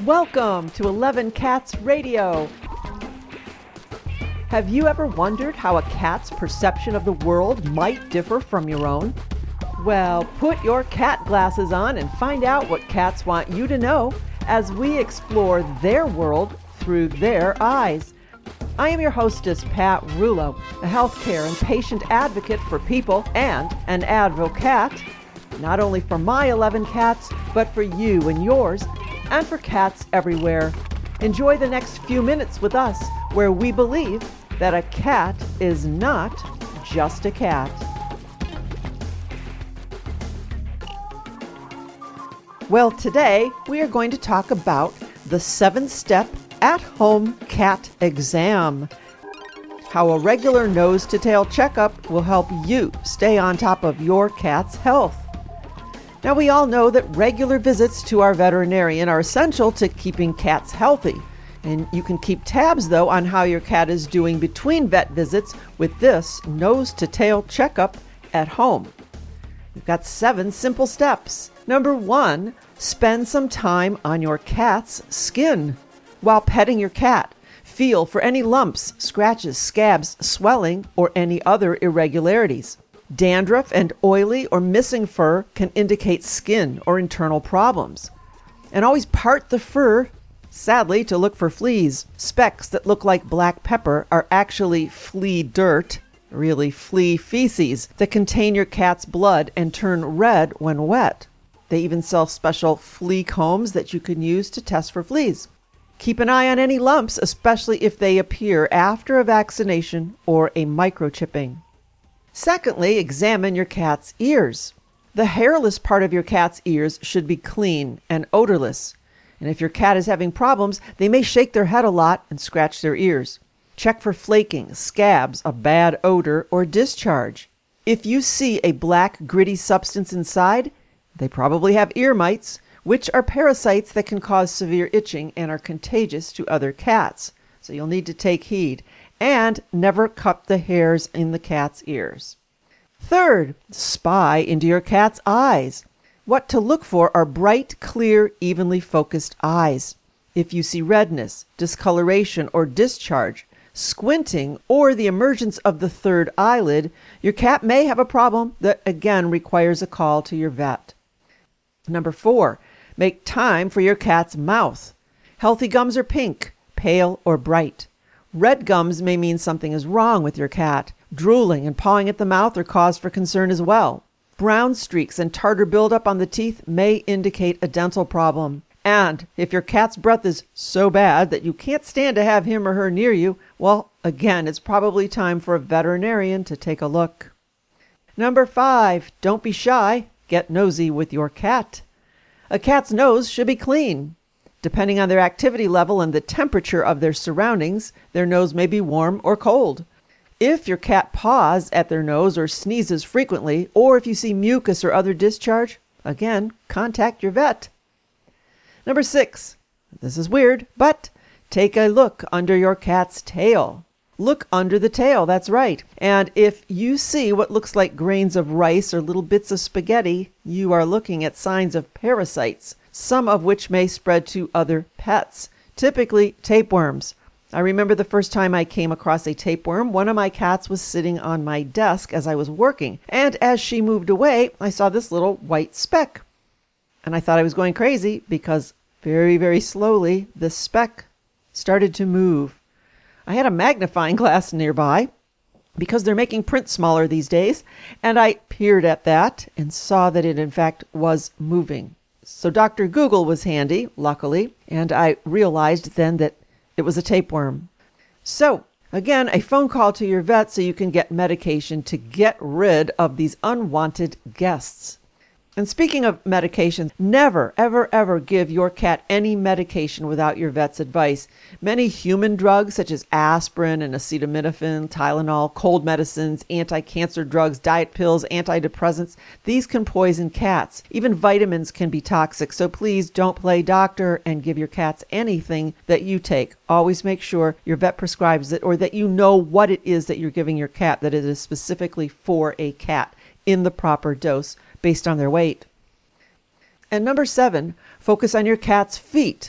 Welcome to 11 Cats Radio. Have you ever wondered how a cat's perception of the world might differ from your own? Well, put your cat glasses on and find out what cats want you to know as we explore their world through their eyes. I am your hostess, Pat Rulo, a healthcare and patient advocate for people and an advocat, not only for my 11 cats, but for you and yours, and for cats everywhere. Enjoy the next few minutes with us, where we believe that a cat is not just a cat. Well, today we are going to talk about the 7-step at-home cat exam. How a regular nose-to-tail checkup will help you stay on top of your cat's health. Now, we all know that regular visits to our veterinarian are essential to keeping cats healthy. And you can keep tabs, though, on how your cat is doing between vet visits with this nose-to-tail checkup at home. We've got 7 simple steps. Number 1, spend some time on your cat's skin. While petting your cat, feel for any lumps, scratches, scabs, swelling, or any other irregularities. Dandruff and oily or missing fur can indicate skin or internal problems. And always part the fur, sadly, to look for fleas. Specks that look like black pepper are actually flea dirt, really flea feces, that contain your cat's blood and turn red when wet. They even sell special flea combs that you can use to test for fleas. Keep an eye on any lumps, especially if they appear after a vaccination or a microchipping. Secondly, examine your cat's ears. The hairless part of your cat's ears should be clean and odorless. And if your cat is having problems, they may shake their head a lot and scratch their ears. Check for flaking, scabs, a bad odor, or discharge. If you see a black, gritty substance inside, they probably have ear mites, which are parasites that can cause severe itching and are contagious to other cats. So you'll need to take heed. And never cut the hairs in the cat's ears. Third, spy into your cat's eyes. What to look for are bright, clear, evenly focused eyes. If you see redness, discoloration, or discharge, squinting, or the emergence of the third eyelid, your cat may have a problem that again requires a call to your vet. Number 4, make time for your cat's mouth. Healthy gums are pink, pale, or bright. Red gums may mean something is wrong with your cat. Drooling and pawing at the mouth are cause for concern as well. Brown streaks and tartar buildup on the teeth may indicate a dental problem. And if your cat's breath is so bad that you can't stand to have him or her near you, well, again, it's probably time for a veterinarian to take a look. Number 5, don't be shy. Get nosy with your cat. A cat's nose should be clean. Depending on their activity level and the temperature of their surroundings, their nose may be warm or cold. If your cat paws at their nose or sneezes frequently, or if you see mucus or other discharge, again, contact your vet. Number 6, this is weird, but take a look under your cat's tail. Look under the tail, that's right. And if you see what looks like grains of rice or little bits of spaghetti, you are looking at signs of parasites, some of which may spread to other pets, typically tapeworms. I remember the first time I came across a tapeworm, one of my cats was sitting on my desk as I was working, and as she moved away, I saw this little white speck. And I thought I was going crazy because very, very slowly, this speck started to move. I had a magnifying glass nearby because they're making print smaller these days, and I peered at that and saw that it in fact was moving. So Dr. Google was handy, luckily, and I realized then that it was a tapeworm. So, again, a phone call to your vet so you can get medication to get rid of these unwanted guests. And speaking of medication, never, ever, ever give your cat any medication without your vet's advice. Many human drugs such as aspirin and acetaminophen, Tylenol, cold medicines, anti-cancer drugs, diet pills, antidepressants, these can poison cats. Even vitamins can be toxic, so please don't play doctor and give your cats anything that you take. Always make sure your vet prescribes it or that you know what it is that you're giving your cat, that it is specifically for a cat in the proper dose based on their weight. And number 7, focus on your cat's feet.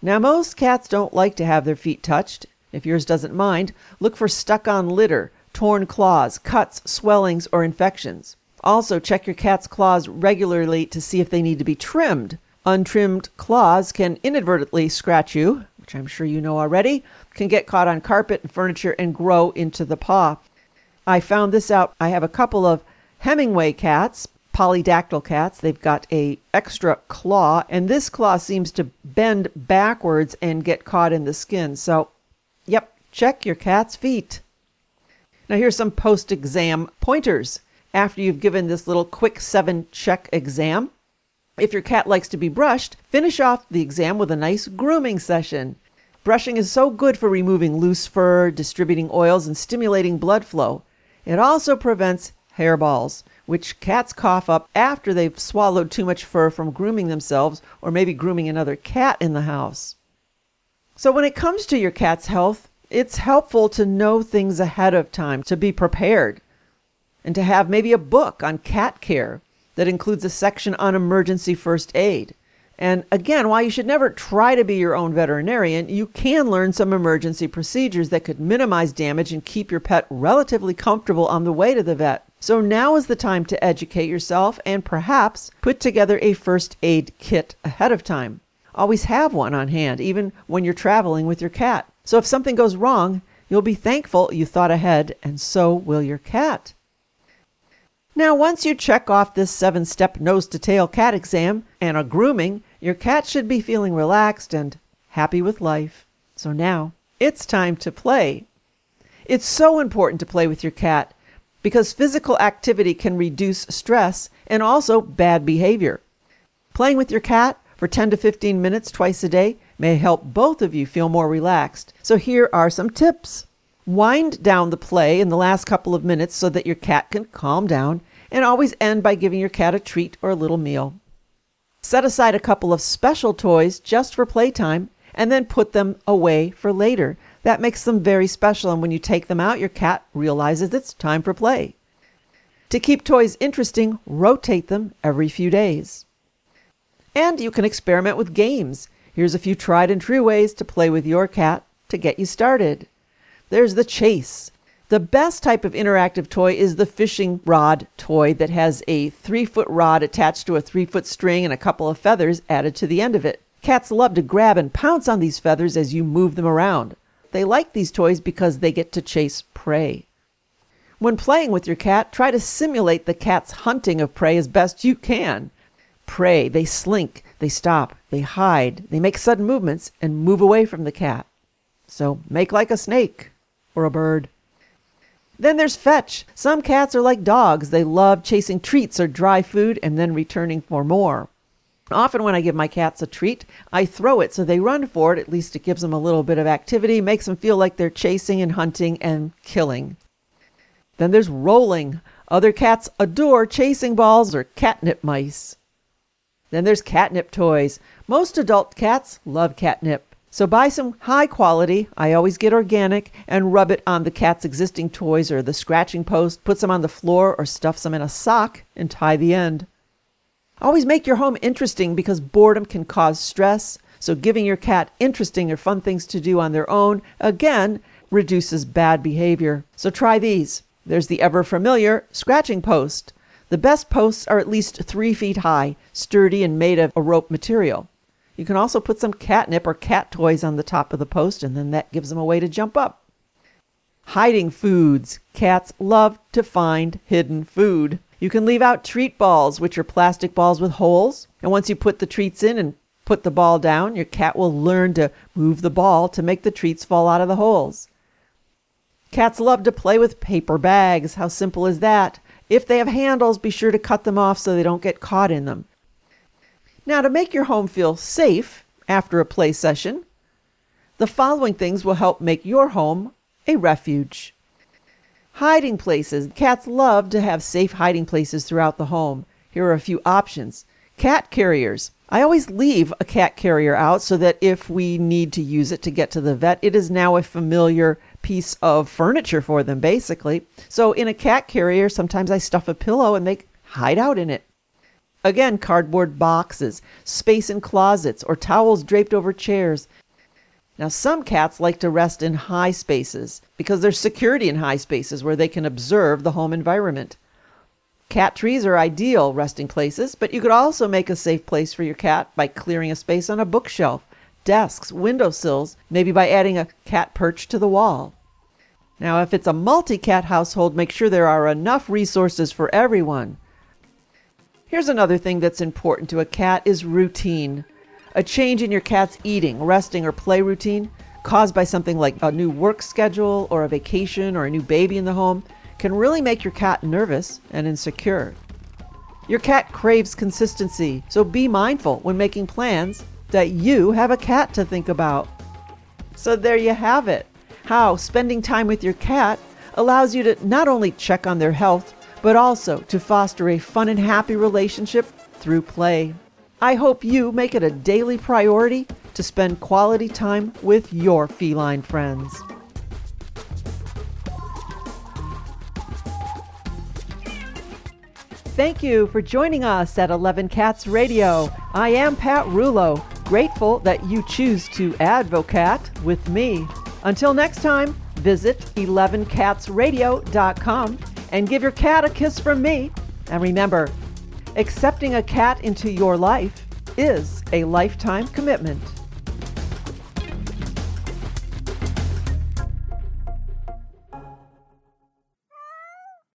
Now, most cats don't like to have their feet touched. If yours doesn't mind, look for stuck-on litter, torn claws, cuts, swellings, or infections. Also, check your cat's claws regularly to see if they need to be trimmed. Untrimmed claws can inadvertently scratch you, which I'm sure you know already, can get caught on carpet and furniture and grow into the paw. I found this out. I have a couple of Hemingway cats, polydactyl cats. They've got a extra claw, and this claw seems to bend backwards and get caught in the skin. So, yep, check your cat's feet. Now here's some post-exam pointers. After you've given this little quick 7-check exam, if your cat likes to be brushed, finish off the exam with a nice grooming session. Brushing is so good for removing loose fur, distributing oils, and stimulating blood flow. It also prevents hairballs, which cats cough up after they've swallowed too much fur from grooming themselves or maybe grooming another cat in the house. So when it comes to your cat's health, it's helpful to know things ahead of time, to be prepared, and to have maybe a book on cat care that includes a section on emergency first aid. And again, while you should never try to be your own veterinarian, you can learn some emergency procedures that could minimize damage and keep your pet relatively comfortable on the way to the vet. So now is the time to educate yourself and perhaps put together a first aid kit ahead of time. Always have one on hand, even when you're traveling with your cat. So if something goes wrong, you'll be thankful you thought ahead, and so will your cat. Now, once you check off this 7-step nose-to-tail cat exam and a grooming, your cat should be feeling relaxed and happy with life. So now, it's time to play. It's so important to play with your cat because physical activity can reduce stress and also bad behavior. Playing with your cat for 10 to 15 minutes twice a day may help both of you feel more relaxed. So here are some tips. Wind down the play in the last couple of minutes so that your cat can calm down, and always end by giving your cat a treat or a little meal. Set aside a couple of special toys just for playtime and then put them away for later. That makes them very special, and when you take them out, your cat realizes it's time for play. To keep toys interesting, rotate them every few days. And you can experiment with games. Here's a few tried and true ways to play with your cat to get you started. There's the chase. The best type of interactive toy is the fishing rod toy that has a 3-foot rod attached to a 3-foot string and a couple of feathers added to the end of it. Cats love to grab and pounce on these feathers as you move them around. They like these toys because they get to chase prey. When playing with your cat, try to simulate the cat's hunting of prey as best you can. Prey, they slink, they stop, they hide, they make sudden movements and move away from the cat. So make like a snake or a bird. Then there's fetch. Some cats are like dogs. They love chasing treats or dry food and then returning for more. Often when I give my cats a treat, I throw it so they run for it. At least it gives them a little bit of activity, makes them feel like they're chasing and hunting and killing. Then there's rolling. Other cats adore chasing balls or catnip mice. Then there's catnip toys. Most adult cats love catnip. So buy some high quality, I always get organic, and rub it on the cat's existing toys or the scratching post, put some on the floor or stuff some in a sock and tie the end. Always make your home interesting because boredom can cause stress. So giving your cat interesting or fun things to do on their own, again, reduces bad behavior. So try these. There's the ever familiar scratching post. The best posts are at least 3 feet high, sturdy and made of a rope material. You can also put some catnip or cat toys on the top of the post, and then that gives them a way to jump up. Hiding foods. Cats love to find hidden food. You can leave out treat balls, which are plastic balls with holes. And once you put the treats in and put the ball down, your cat will learn to move the ball to make the treats fall out of the holes. Cats love to play with paper bags. How simple is that? If they have handles, be sure to cut them off so they don't get caught in them. Now, to make your home feel safe after a play session, the following things will help make your home a refuge. Hiding places. Cats love to have safe hiding places throughout the home. Here are a few options. Cat carriers. I always leave a cat carrier out so that if we need to use it to get to the vet, it is now a familiar piece of furniture for them, basically. So in a cat carrier, sometimes I stuff a pillow and they hide out in it. Again, cardboard boxes, space in closets, or towels draped over chairs. Now, some cats like to rest in high spaces because there's security in high spaces where they can observe the home environment. Cat trees are ideal resting places, but you could also make a safe place for your cat by clearing a space on a bookshelf, desks, windowsills, maybe by adding a cat perch to the wall. Now, if it's a multi-cat household, make sure there are enough resources for everyone. Here's another thing that's important to a cat is routine. A change in your cat's eating, resting, or play routine caused by something like a new work schedule or a vacation or a new baby in the home can really make your cat nervous and insecure. Your cat craves consistency, so be mindful when making plans that you have a cat to think about. So there you have it, how spending time with your cat allows you to not only check on their health, but also to foster a fun and happy relationship through play. I hope you make it a daily priority to spend quality time with your feline friends. Thank you for joining us at 11 Cats Radio. I am Pat Rulo, grateful that you choose to advocat with me. Until next time, visit 11catsradio.com and give your cat a kiss from me. And remember, accepting a cat into your life is a lifetime commitment.